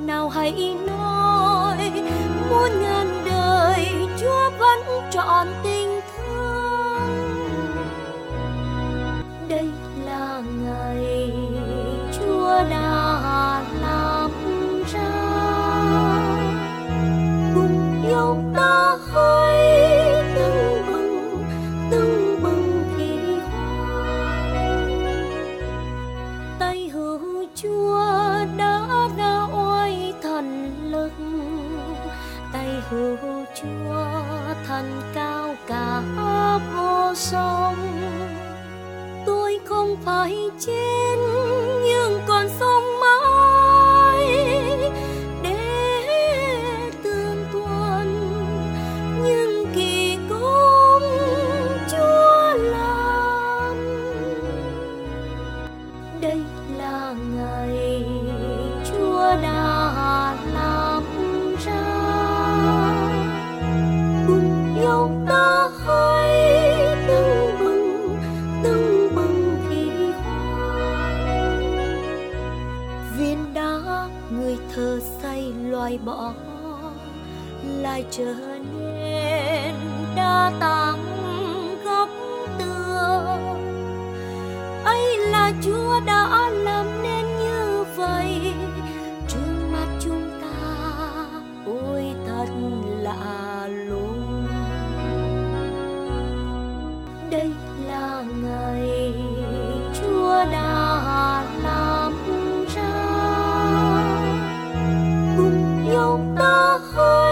nào hãy nói, muôn ngàn đời Chúa vẫn trọn tình thương. Đây là ngày Chúa đã làm ra, cùng nhau ta hãy tưng bừng thì hoan. Tay hữu Chúa đã ra oai thần lực, tay hữu Chúa thần cao cả vô song. Tôi không phải chết nhưng còn sống mãi để tương tuần những kỳ công Chúa làm. Đây là ngày Chúa đã làm ra, cùng nhau ta hãy tưng bừng thì hoan. Viên đá người thợ xây loại bỏ lại trở nên đa tàng góc tường. Ấy là Chúa đã làm nên như vậy trước mắt chúng ta, ôi thật lạ lùng. Đây là ngày Chúa đã làm ra, cùng nhau ta hãy